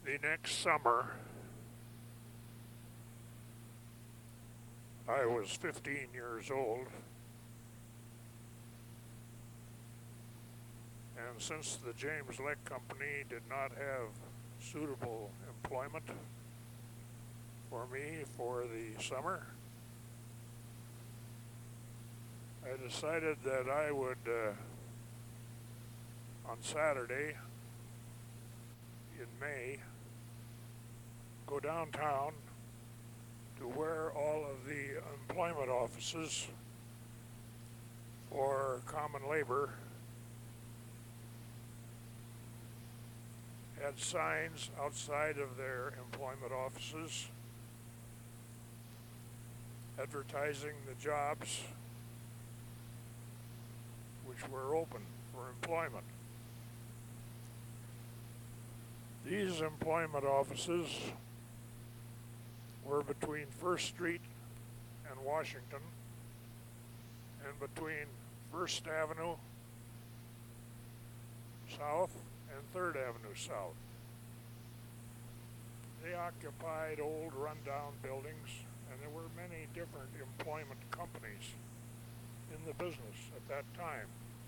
The next summer, I was 15 years old, and since the James Lick Company did not have suitable employment for me for the summer, I decided that I would, on Saturday in May, go downtown to where all of the employment offices for common labor had signs outside of their employment offices advertising the jobs which were open for employment. These employment offices were between First Street and Washington, and between First Avenue South and Third Avenue South. They occupied old rundown buildings, and there were many different employment companies in the business at that time.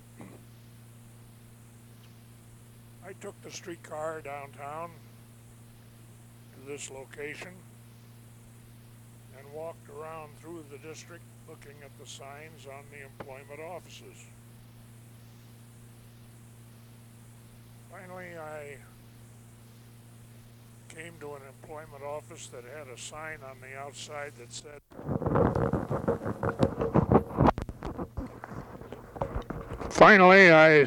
I took the streetcar downtown to this location and walked around through the district looking at the signs on the employment offices. Finally, I came to an employment office that had a sign on the outside that said, Finally, I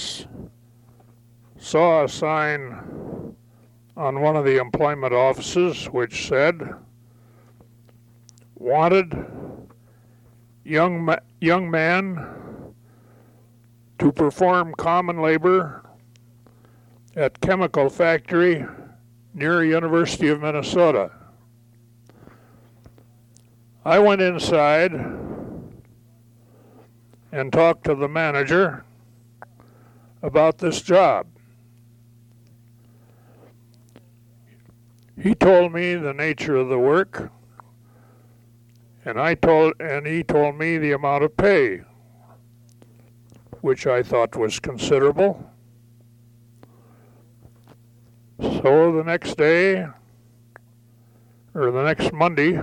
saw a sign on one of the employment offices which said, Wanted young man to perform common labor at chemical factory near University of Minnesota. I went inside and talked to the manager about this job. He told me the nature of the work, and he told me the amount of pay, which I thought was considerable. So the next day, or the next Monday,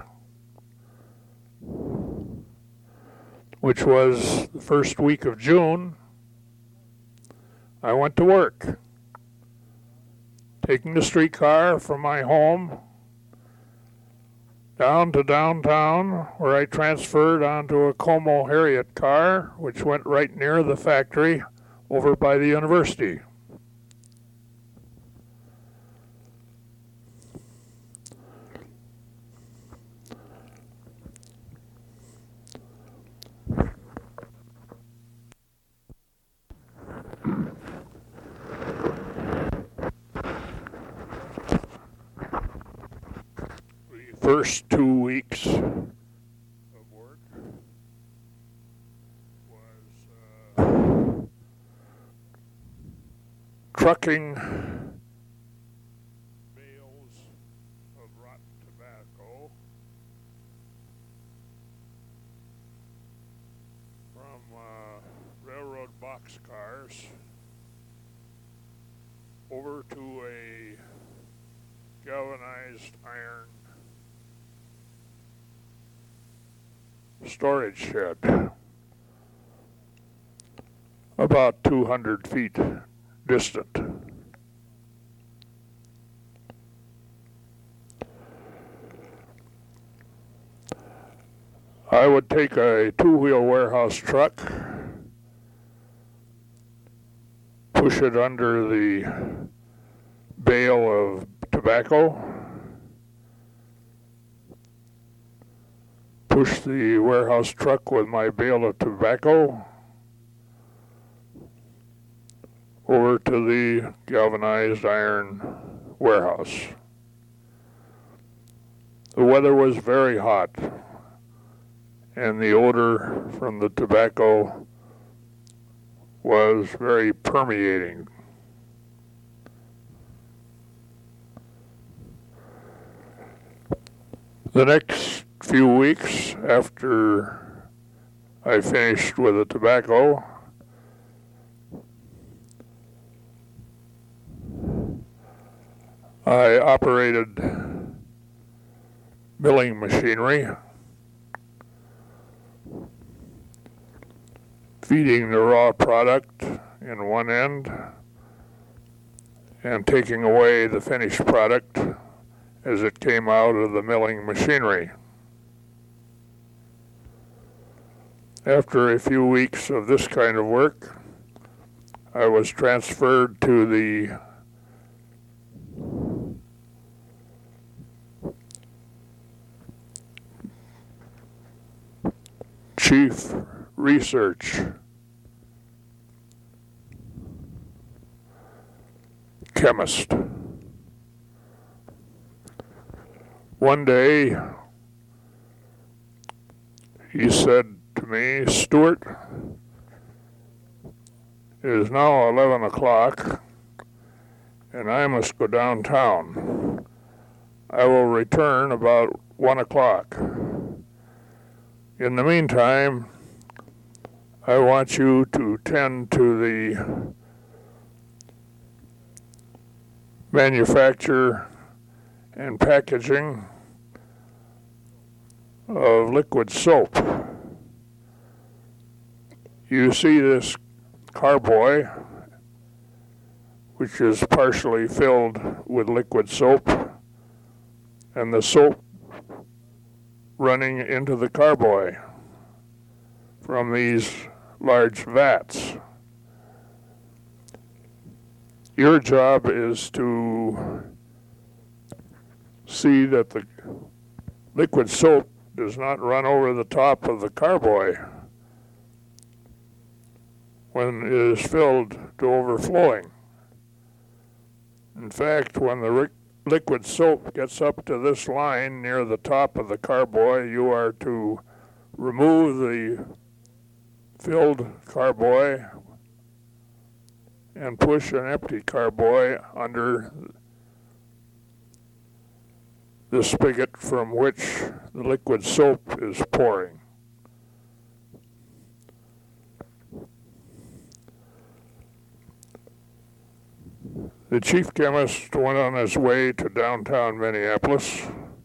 which was the first week of June, I went to work, taking the streetcar from my home down to downtown, where I transferred onto a Como Harriet car, which went right near the factory over by the university. First 2 weeks of work was trucking bales of rotten tobacco from railroad boxcars over to a galvanized iron storage shed about 200 feet distant. I would take a two-wheel warehouse truck, push it under the bale of tobacco, push the warehouse truck with my bale of tobacco over to the galvanized iron warehouse. The weather was very hot, and the odor from the tobacco was very permeating. The next few weeks after I finished with the tobacco, I operated milling machinery, feeding the raw product in one end and taking away the finished product as it came out of the milling machinery. After a few weeks of this kind of work, I was transferred to the Chief Research Chemist. One day, he said to me, "Stuart, it is now 11 o'clock and I must go downtown. I will return about 1 o'clock. In the meantime, I want you to tend to the manufacture and packaging of liquid soap. You see this carboy, which is partially filled with liquid soap, and the soap running into the carboy from these large vats. Your job is to see that the liquid soap does not run over the top of the carboy when it is filled to overflowing. In fact, when the liquid soap gets up to this line near the top of the carboy, you are to remove the filled carboy and push an empty carboy under the spigot from which the liquid soap is pouring. The chief chemist went on his way to downtown Minneapolis,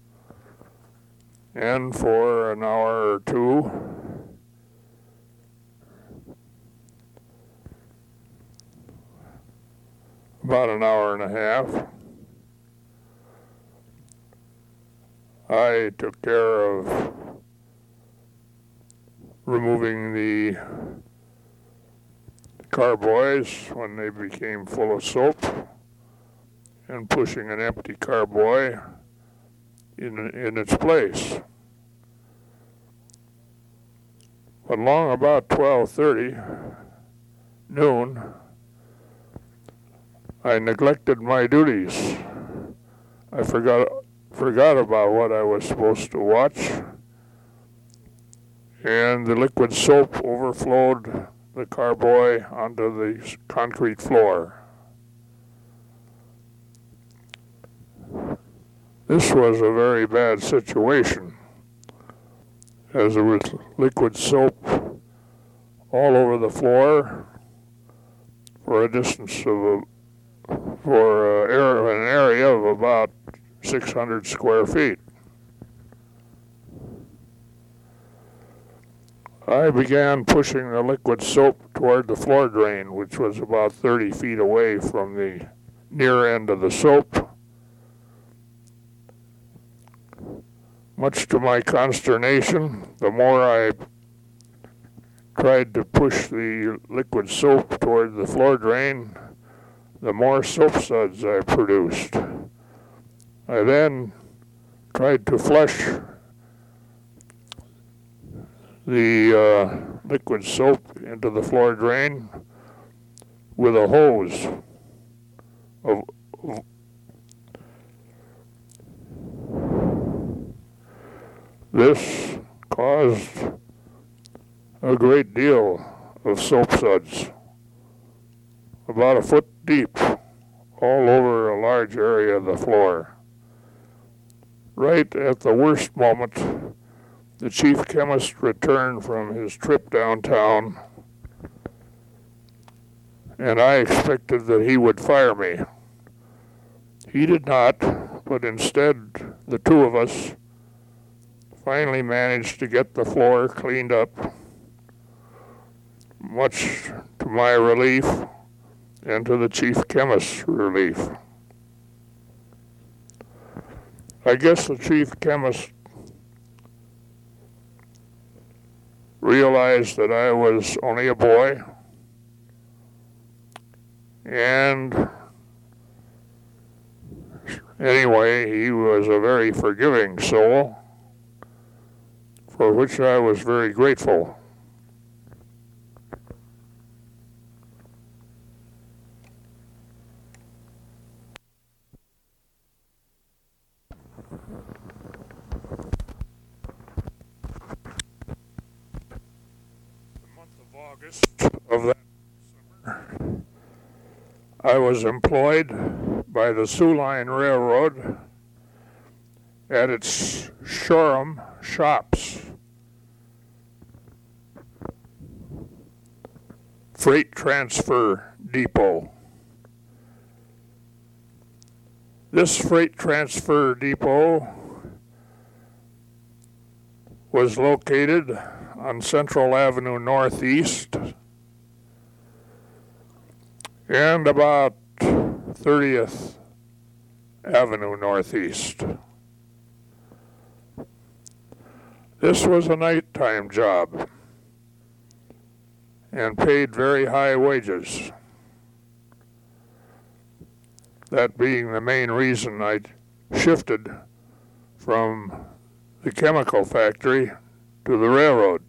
and for an hour or two, about an hour and a half, I took care of removing the carboys when they became full of soap and pushing an empty carboy in its place. But long about 12:30, noon, I neglected my duties. I forgot about what I was supposed to watch, and the liquid soap overflowed the carboy onto the concrete floor. This was a very bad situation, as there was liquid soap all over the floor for a distance of an area of about 600 square feet. I began pushing the liquid soap toward the floor drain, which was about 30 feet away from the near end of the soap. Much to my consternation, the more I tried to push the liquid soap toward the floor drain, the more soap suds I produced. I then tried to flush the liquid soap into the floor drain with a hose of this caused a great deal of soap suds, about a foot deep, all over a large area of the floor. Right at the worst moment, the chief chemist returned from his trip downtown, and I expected that he would fire me. He did not, but instead the two of us finally managed to get the floor cleaned up, much to my relief and to the chief chemist's relief. I guess the chief chemist realized that I was only a boy, and anyway, he was a very forgiving soul, for which I was very grateful. The month of August of that summer, I was employed by the Soo Line Railroad at its Shoreham shops. Freight Transfer Depot. This freight transfer depot was located on Central Avenue Northeast and about 30th Avenue Northeast. This was a nighttime job and paid very high wages. That being the main reason I shifted from the chemical factory to the railroad.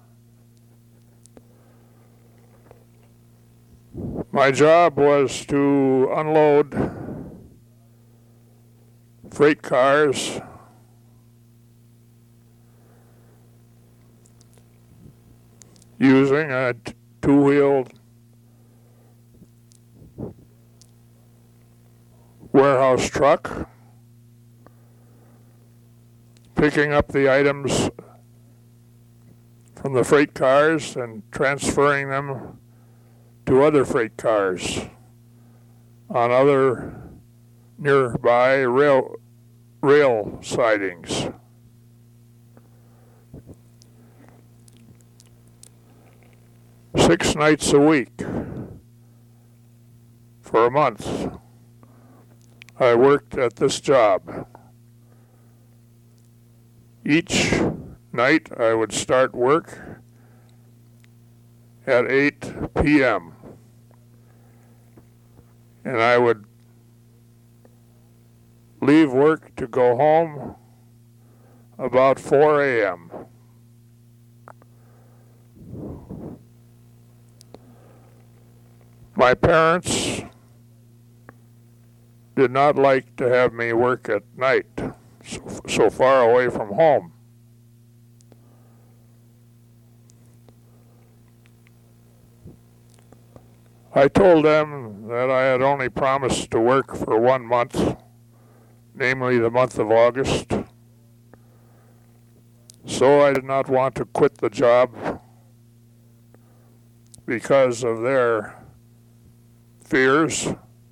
My job was to unload freight cars using a two-wheeled warehouse truck, picking up the items from the freight cars and transferring them to other freight cars on other nearby rail sidings. Six nights a week for a month, I worked at this job. Each night I would start work at 8 p.m. and I would leave work to go home about 4 a.m. My parents did not like to have me work at night, so far away from home. I told them that I had only promised to work for 1 month, namely the month of August, so I did not want to quit the job because of their fears.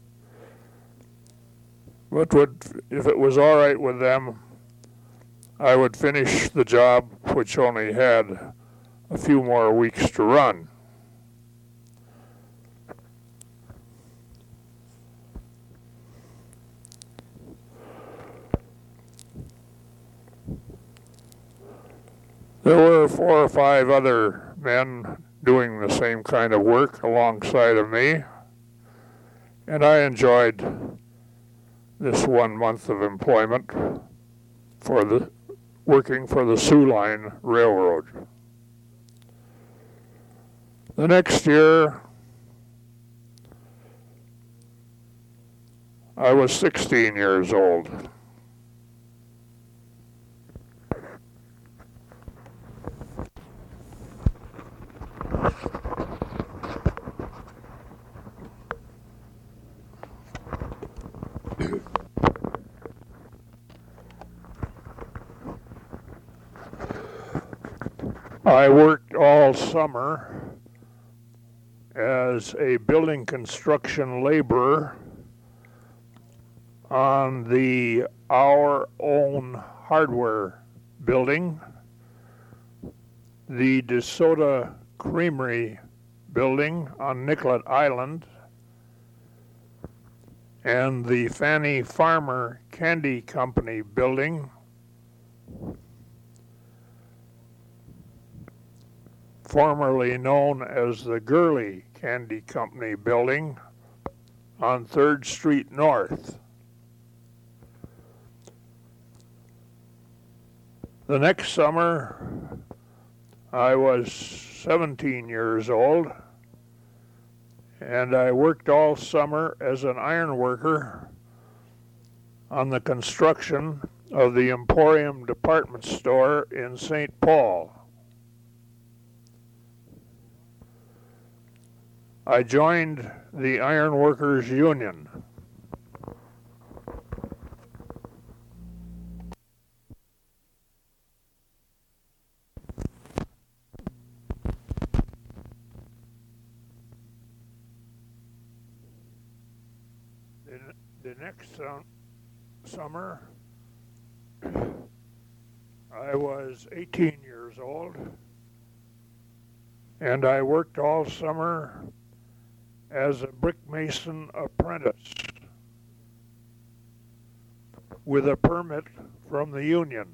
But if it was all right with them, I would finish the job, which only had a few more weeks to run. There were 4 or 5 other men doing the same kind of work alongside of me, and I enjoyed this 1 month of employment for working for the Soo Line Railroad. The next year, I was 16 years old. I worked all summer as a building construction laborer on our own hardware building, the DeSoto Creamery building on Nicollet Island, and the Fannie Farmer Candy Company building, formerly known as the Gurley Candy Company building on 3rd Street North. The next summer, I was 17 years old, and I worked all summer as an iron worker on the construction of the Emporium department store in St. Paul. I joined the Iron Workers Union. The next summer, I was 18 years old, and I worked all summer as a brick mason apprentice with a permit from the union.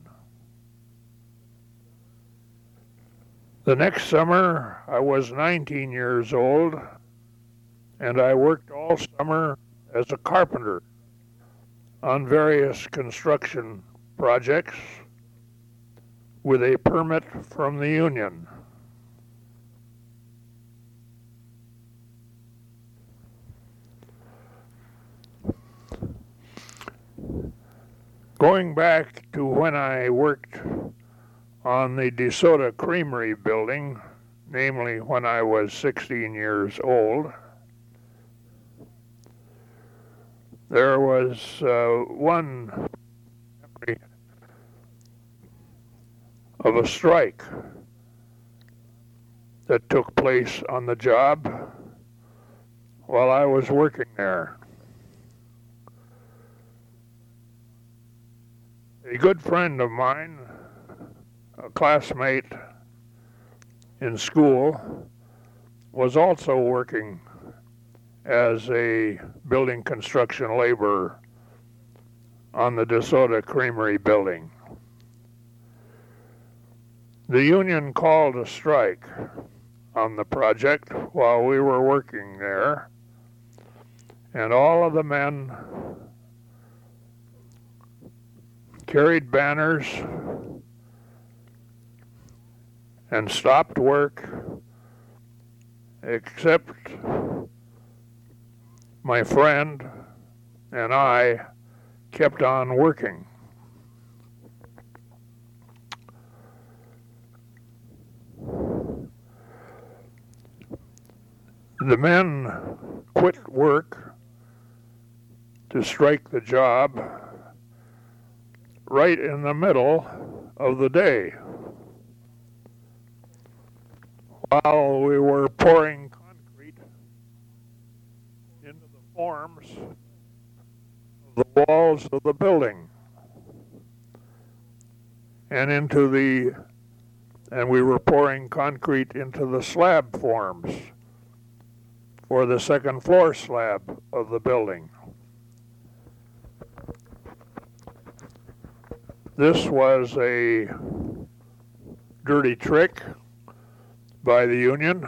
The next summer, I was 19 years old, and I worked all summer as a carpenter on various construction projects with a permit from the union. Going back to when I worked on the DeSoto Creamery building, namely when I was 16 years old, there was one memory of a strike that took place on the job while I was working there. A good friend of mine, a classmate in school, was also working as a building construction laborer on the DeSoto Creamery building. The union called a strike on the project while we were working there, and all of the men carried banners and stopped work, except my friend and I kept on working. The men quit work to strike the job right in the middle of the day, while we were pouring concrete into the forms of the walls of the building and we were pouring concrete into the slab forms for the second floor slab of the building. This was a dirty trick by the union,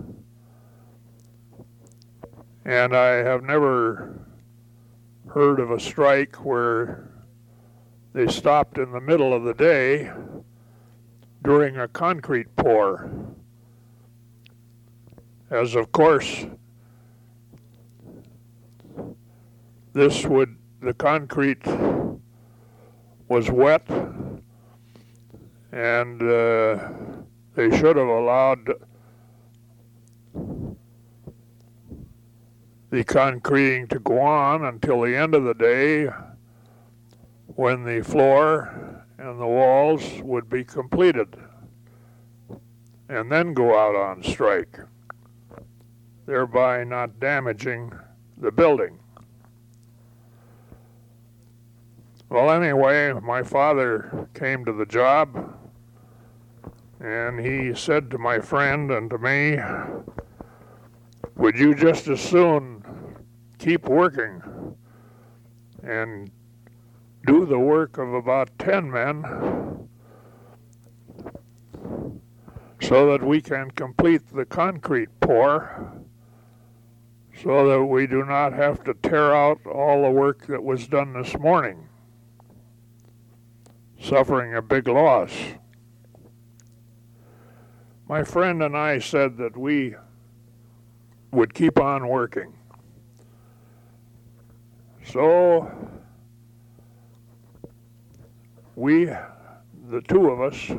and I have never heard of a strike where they stopped in the middle of the day during a concrete pour, as of course the concrete was wet, and they should have allowed the concreting to go on until the end of the day, when the floor and the walls would be completed. and then go out on strike, thereby not damaging the building. Well, anyway, my father came to the job, and he said to my friend and to me, would you just as soon keep working and do the work of about 10 men so that we can complete the concrete pour, so that we do not have to tear out all the work that was done this morning, suffering a big loss. My friend and I said that we would keep on working. So we, the two of us,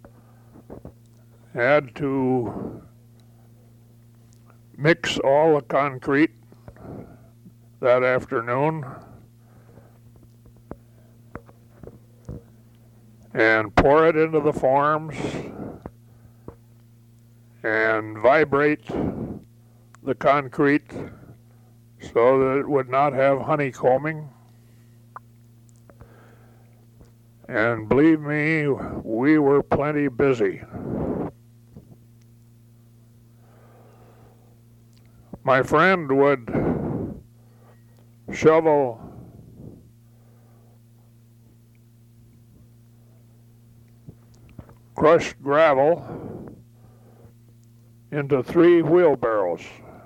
had to mix all the concrete that afternoon and pour it into the forms and vibrate the concrete so that it would not have honeycombing. And believe me, we were plenty busy. My friend would shovel crushed gravel into 3 wheelbarrows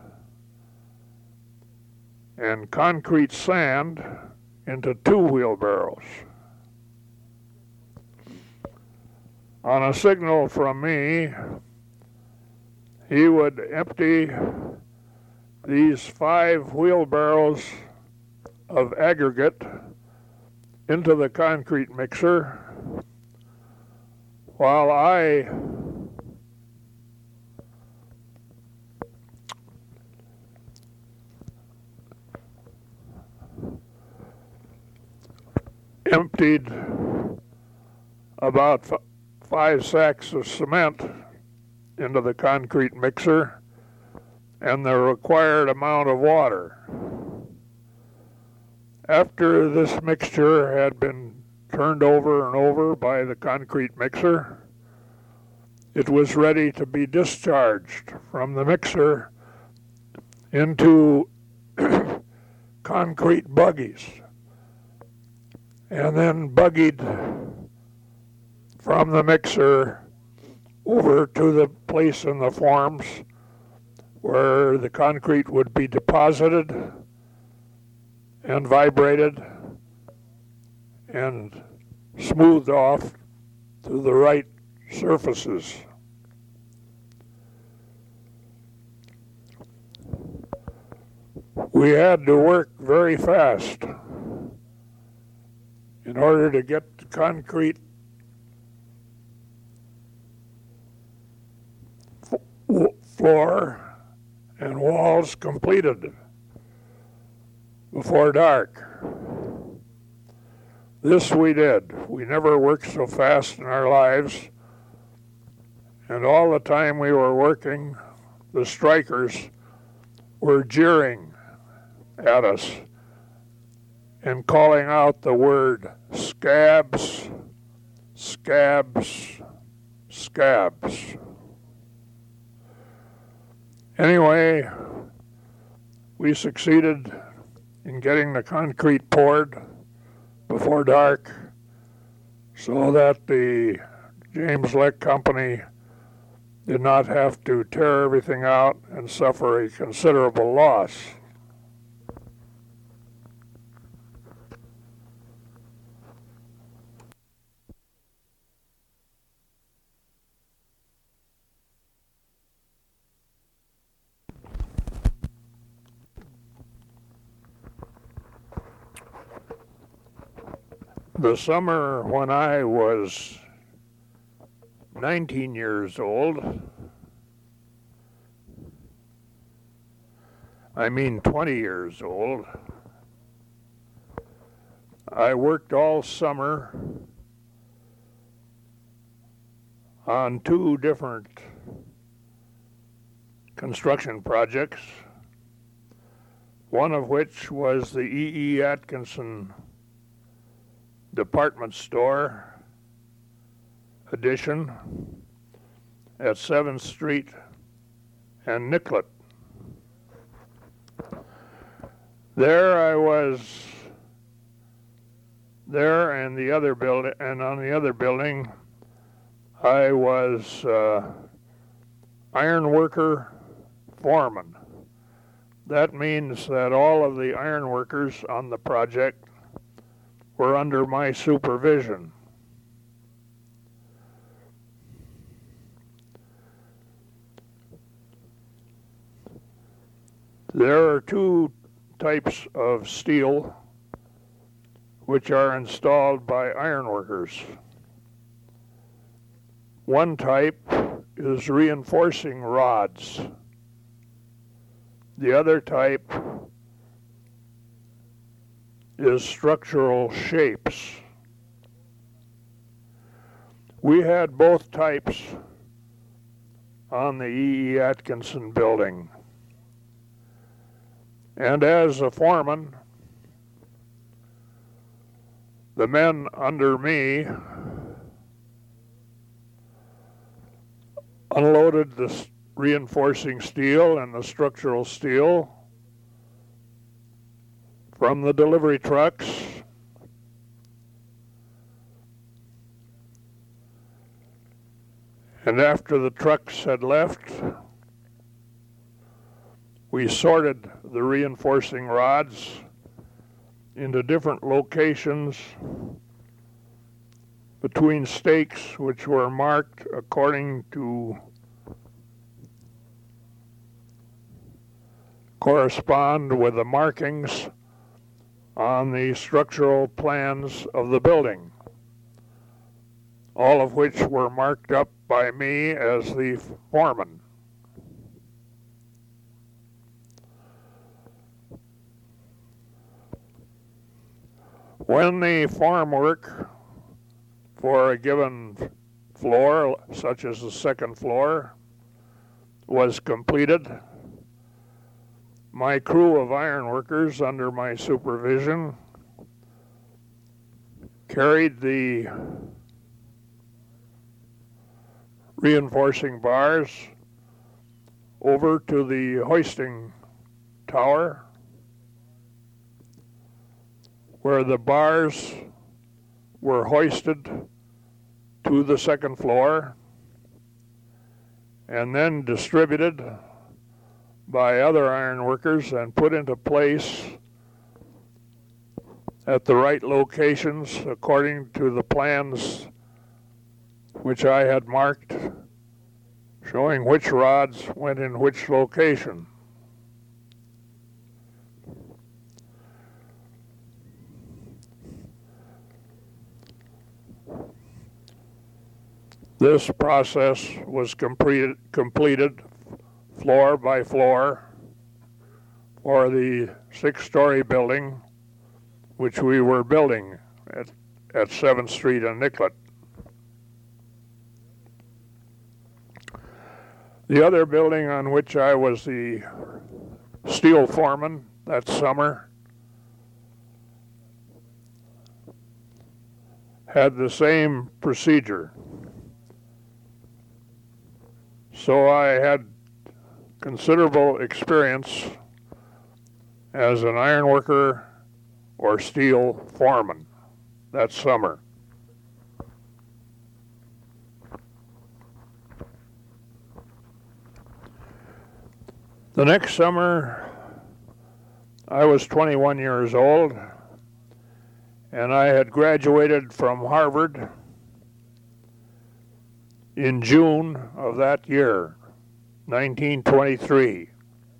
and concrete sand into 2 wheelbarrows. On a signal from me, he would empty these 5 wheelbarrows of aggregate into the concrete mixer, while I emptied about 5 sacks of cement into the concrete mixer and the required amount of water. After this mixture had been turned over and over by the concrete mixer, it was ready to be discharged from the mixer into concrete buggies, and then buggied from the mixer over to the place in the forms where the concrete would be deposited and vibrated and smoothed off to the right surfaces. We had to work very fast in order to get the concrete floor and walls completed before dark. This we did. We never worked so fast in our lives, and all the time we were working, the strikers were jeering at us and calling out the word scabs, scabs, scabs. Anyway, we succeeded in getting the concrete poured before dark so that the James Lick Company did not have to tear everything out and suffer a considerable loss. The summer when I was 19 years old, I mean 20 years old, I worked all summer on 2 different construction projects, one of which was the E.E. Atkinson department store addition at 7th Street and Nicollet. There I was, there and the other building, and on the other building, I was iron worker foreman. That means that all of the iron workers on the project were under my supervision. There are two types of steel which are installed by ironworkers. One type is reinforcing rods. The other type is structural shapes. We had both types on the E.E. Atkinson building. And as a foreman, the men under me unloaded the reinforcing steel and the structural steel from the delivery trucks and after the trucks had left, we sorted the reinforcing rods into different locations between stakes which were marked according to correspond with the markings on the structural plans of the building, all of which were marked up by me as the foreman. When the farm work for a given floor, such as the second floor, was completed, my crew of ironworkers under my supervision carried the reinforcing bars over to the hoisting tower, where the bars were hoisted to the second floor and then distributed by other iron workers and put into place at the right locations according to the plans which I had marked, showing which rods went in which location. This process was completed floor by floor for the 6-story building which we were building at 7th Street and Nicollet. The other building on which I was the steel foreman that summer had the same procedure. So I had considerable experience as an ironworker or steel foreman that summer. The next summer, I was 21 years old, and I had graduated from Harvard in June of that year, 1923.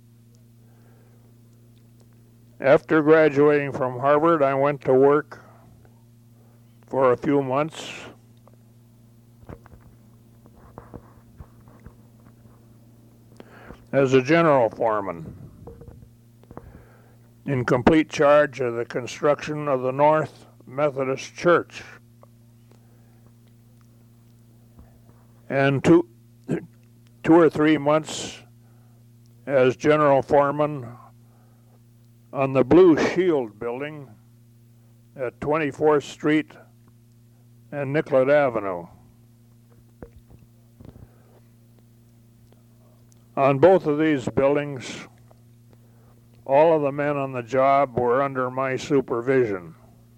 After graduating from Harvard, I went to work for a few months as a general foreman in complete charge of the construction of the North Methodist Church. And two or three months as general foreman on the Blue Shield building at 24th Street and Nicollet Avenue. On both of these buildings, all of the men on the job were under my supervision.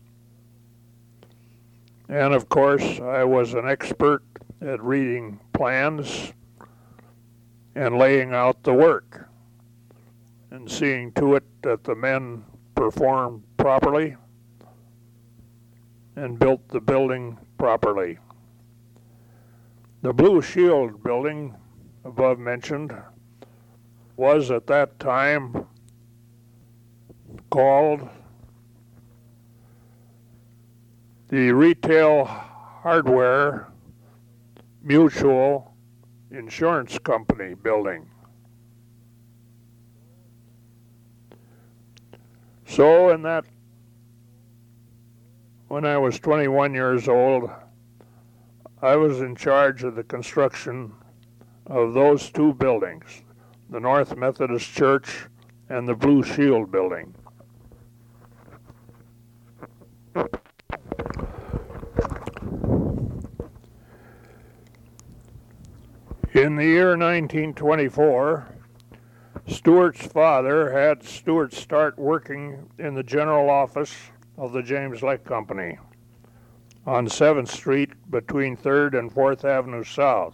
And of course, I was an expert at reading plans and laying out the work and seeing to it that the men performed properly and built the building properly. The Blue Shield building, above mentioned, was at that time called the Retail Hardware Mutual Insurance Company building. So when I was 21 years old, I was in charge of the construction of those two buildings, the North Methodist Church and the Blue Shield building. In the year 1924, Stewart's father had Stewart start working in the general office of the James Lake Company on 7th Street between 3rd and 4th Avenue South.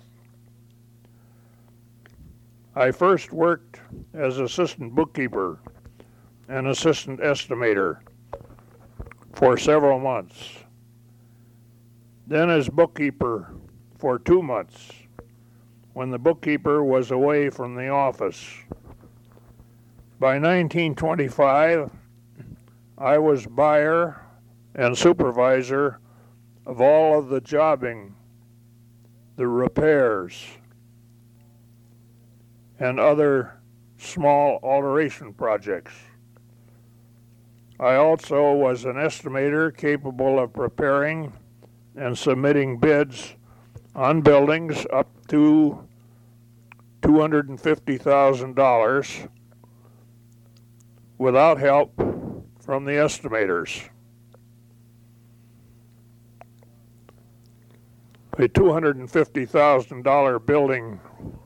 I first worked as assistant bookkeeper and assistant estimator for several months, then as bookkeeper for 2 months when the bookkeeper was away from the office. By 1925, I was buyer and supervisor of all of the jobbing, the repairs, and other small alteration projects. I also was an estimator capable of preparing and submitting bids on buildings up to $250,000 without help from the estimators. A $250,000 building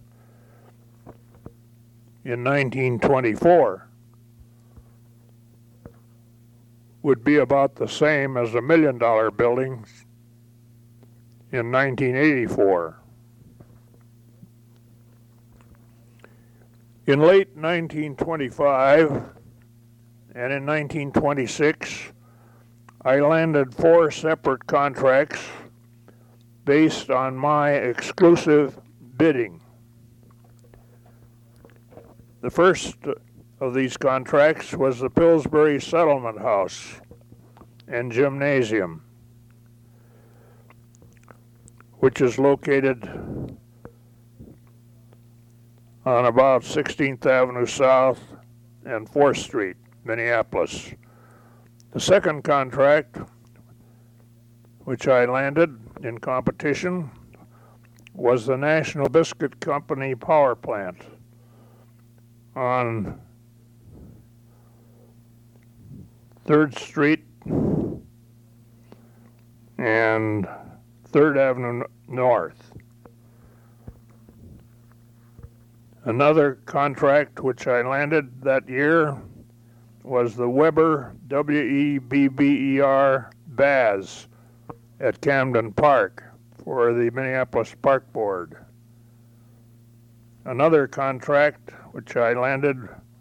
in 1924 would be about the same as $1 million building in 1984. In late 1925 and in 1926, I landed 4 separate contracts based on my exclusive bidding. The first of these contracts was the Pillsbury Settlement House and Gymnasium, which is located on about 16th Avenue South and 4th Street, Minneapolis. The second contract, which I landed in competition, was the National Biscuit Company power plant on 3rd Street and 3rd Avenue North. Another contract which I landed that year was the Weber, W-E-B-B-E-R, Baths at Camden Park for the Minneapolis Park Board. Another contract which I landed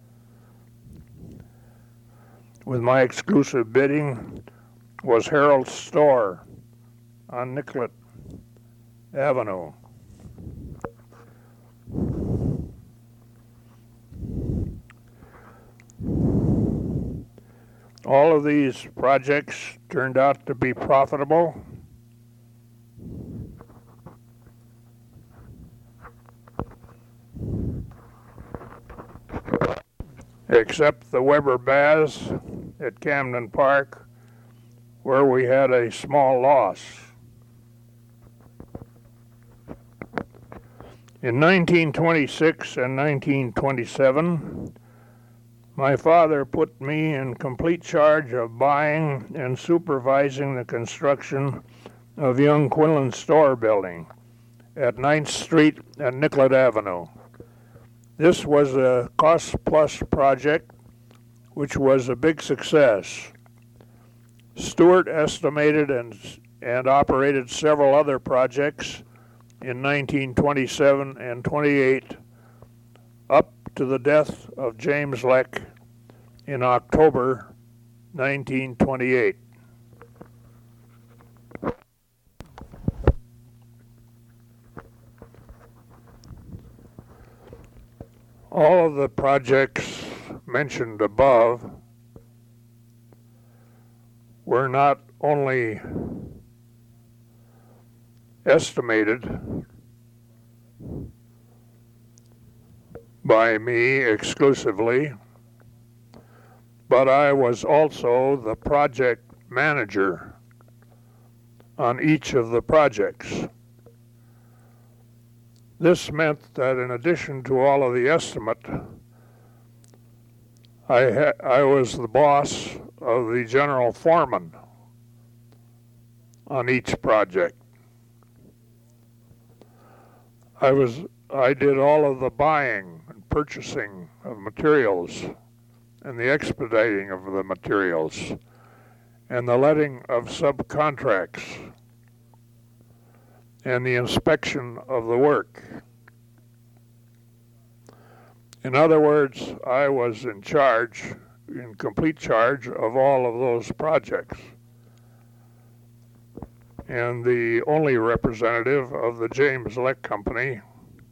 with my exclusive bidding was Harold's Store on Nicollet Avenue. All of these projects turned out to be profitable. Except the Weber Baths at Camden Park, where we had a small loss. In 1926 and 1927, my father put me in complete charge of buying and supervising the construction of Young Quinlan Store building at 9th Street and Nicollet Avenue. This was a cost-plus project, which was a big success. Stewart estimated and operated several other projects in 1927 and 28, up to the death of James Leck in October 1928. All of the projects mentioned above were not only estimated by me exclusively, but I was also the project manager on each of the projects. This meant that in addition to all of the estimate, I was the boss of the general foreman on each project. I did all of the buying and purchasing of materials and the expediting of the materials and the letting of subcontracts and the inspection of the work. In other words, I was in complete charge of all of those projects, and the only representative of the James Leck Company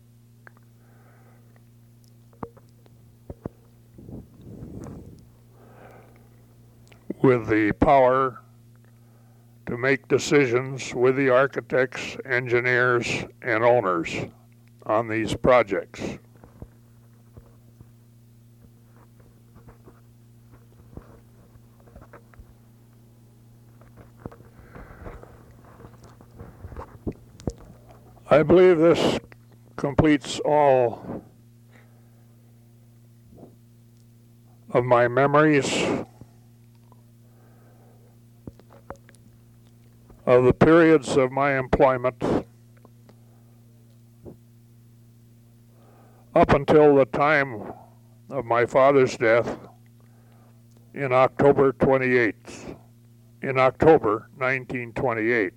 with the power to make decisions with the architects, engineers, and owners on these projects. I believe this completes all of my memories of the periods of my employment up until the time of my father's death in October 1928.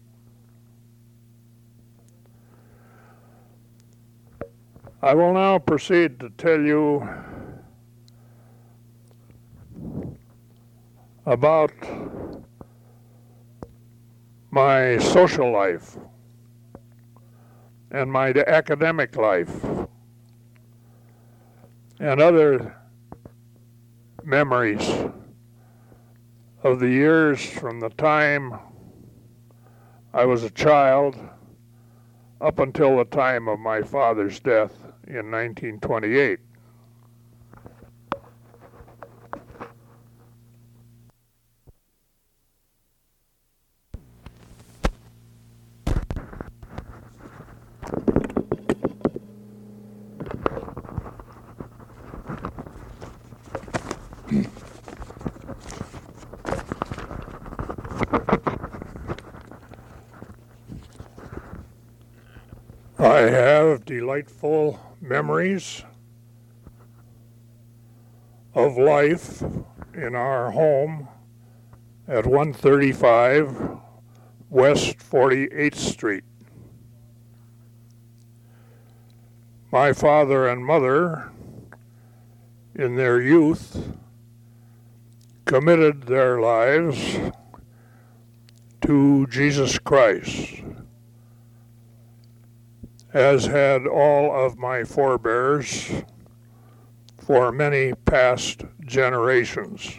I will now proceed to tell you about my social life and my academic life and other memories of the years from the time I was a child up until the time of my father's death in 1928. I have delightful memories of life in our home at 135 West 48th Street. My father and mother, in their youth, committed their lives to Jesus Christ, as had all of my forebears for many past generations.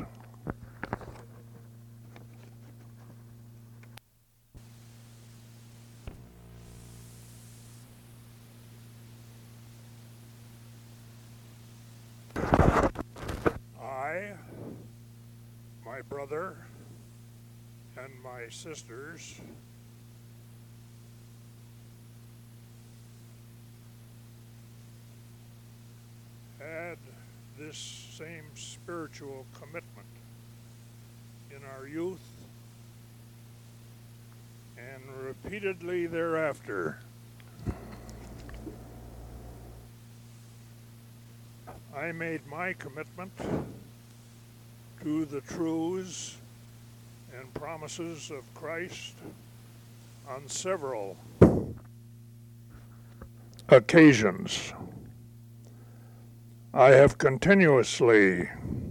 I, my brother, and my sisters had this same spiritual commitment in our youth and repeatedly thereafter. I made my commitment to the truths and promises of Christ on several occasions. I have continuously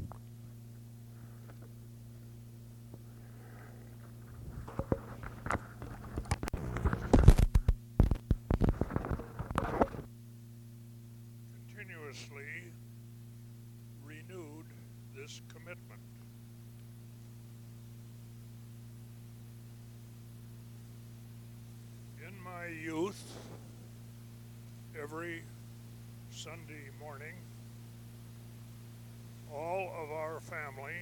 renewed this commitment. In my youth, every Sunday morning, all of our family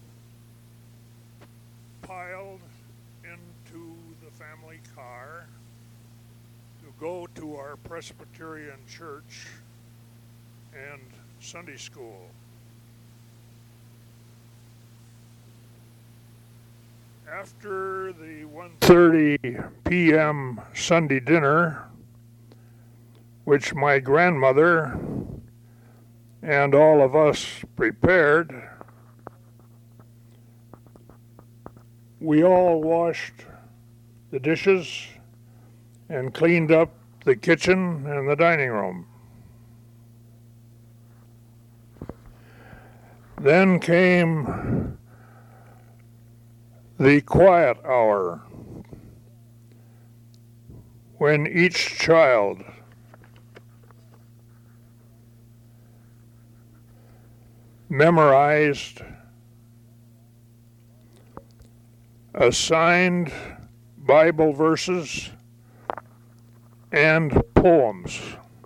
piled into the family car to go to our Presbyterian church and Sunday school. After the 1:30 p.m. Sunday dinner, which my grandmother and all of us prepared, we all washed the dishes and cleaned up the kitchen and the dining room. Then came the quiet hour, when each child memorized assigned Bible verses and poems.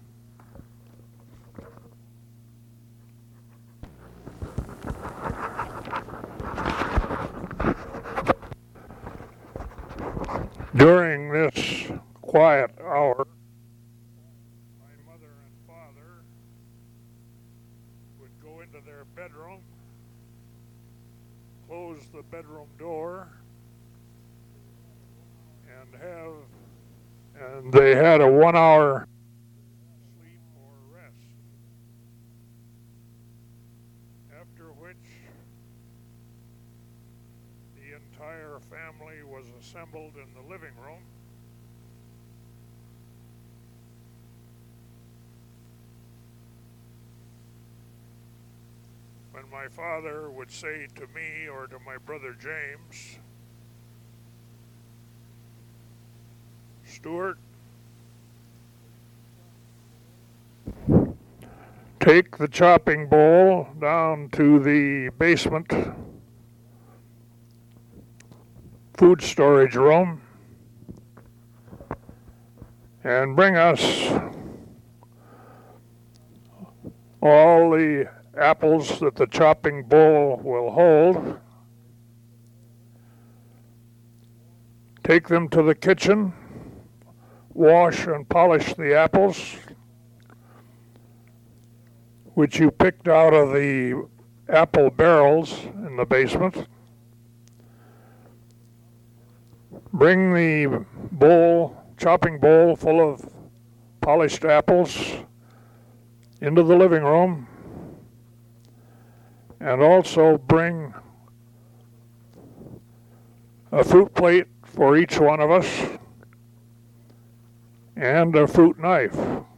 During this quiet hour, my mother and father would go into their bedroom, close the bedroom door, and they had a 1 hour sleep or rest, after which the entire family was assembled in the living room. When my father would say to me or to my brother James, "Stuart, take the chopping bowl down to the basement food storage room and bring us all the apples that the chopping bowl will hold. Take them to the kitchen, wash and polish the apples, which you picked out of the apple barrels in the basement. Bring the chopping bowl full of polished apples into the living room, and also bring a fruit plate for each one of us and a fruit knife."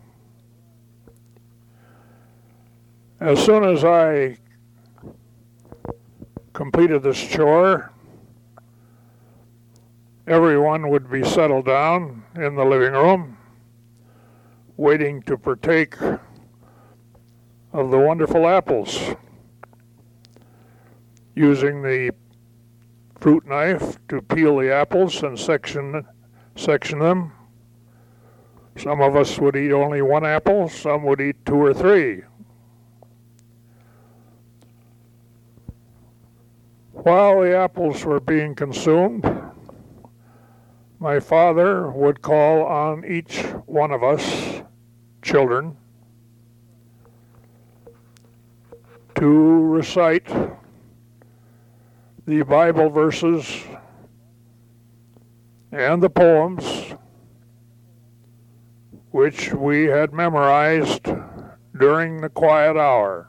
As soon as I completed this chore, everyone would be settled down in the living room, waiting to partake of the wonderful apples, using the fruit knife to peel the apples and section them. Some of us would eat only one apple, some would eat 2 or 3. While the apples were being consumed, my father would call on each one of us children to recite the Bible verses and the poems which we had memorized during the quiet hour.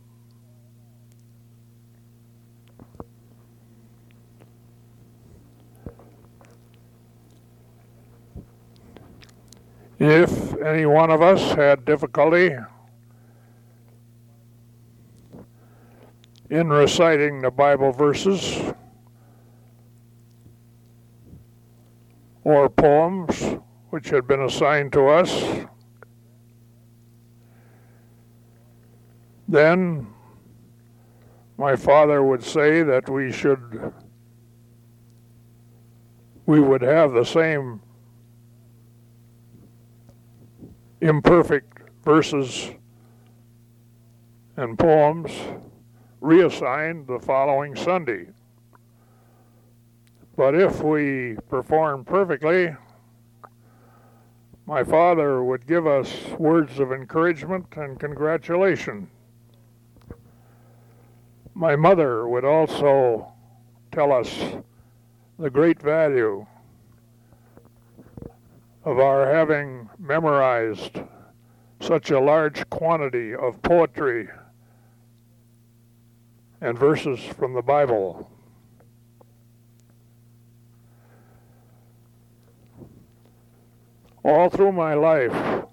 If any one of us had difficulty in reciting the Bible verses or poems which had been assigned to us, then my father would say that we would have the same imperfect verses and poems reassigned the following Sunday. But if we performed perfectly, my father would give us words of encouragement and congratulation. My mother would also tell us the great value of our having memorized such a large quantity of poetry and verses from the Bible. All through my life,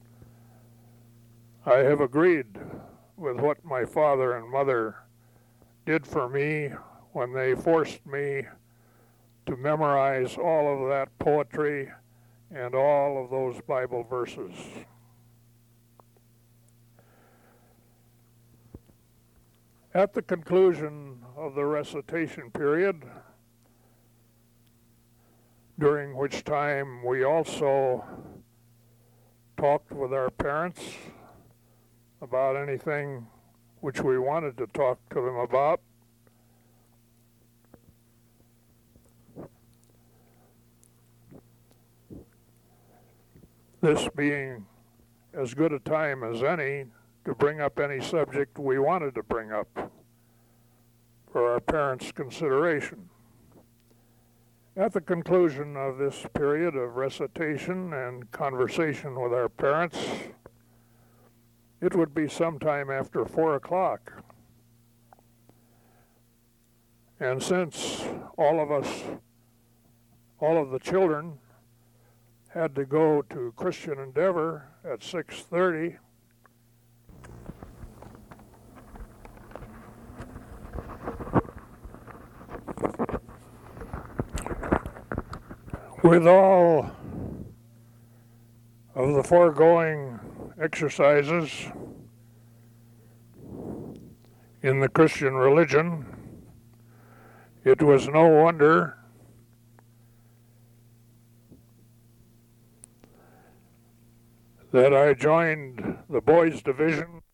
I have agreed with what my father and mother did for me when they forced me to memorize all of that poetry and all of those Bible verses. At the conclusion of the recitation period, during which time we also talked with our parents about anything which we wanted to talk to them about, this being as good a time as any to bring up any subject we wanted to bring up for our parents' consideration. At the conclusion of this period of recitation and conversation with our parents, it would be sometime after 4 o'clock. And since all of the children had to go to Christian Endeavor at 6:30, with all of the foregoing exercises in the Christian religion, it was no wonder that I joined the boys' division